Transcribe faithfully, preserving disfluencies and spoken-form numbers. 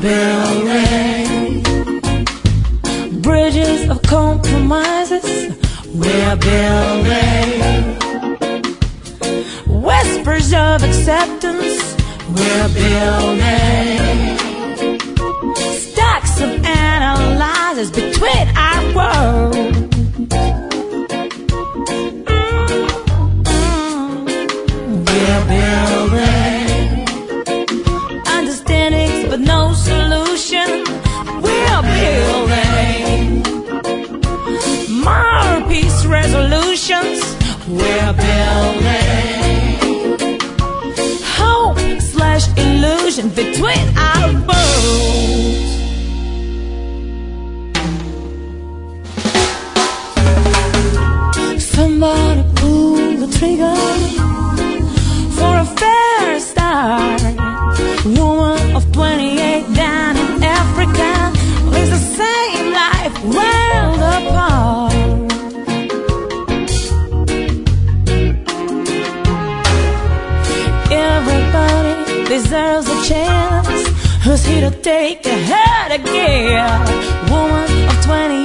building bridges of compromises. We're building whispers of acceptance. We're building stacks of analyzers between our worlds. We're building understandings but no solution. We're building more peace resolutions. We're building hope slash illusion between our worlds. Somebody pull the trigger for a fair start. Woman of twenty-eight down in Africa lives the same life, world apart. Everybody deserves a chance. Who's here to take a head again? Woman of twenty-eight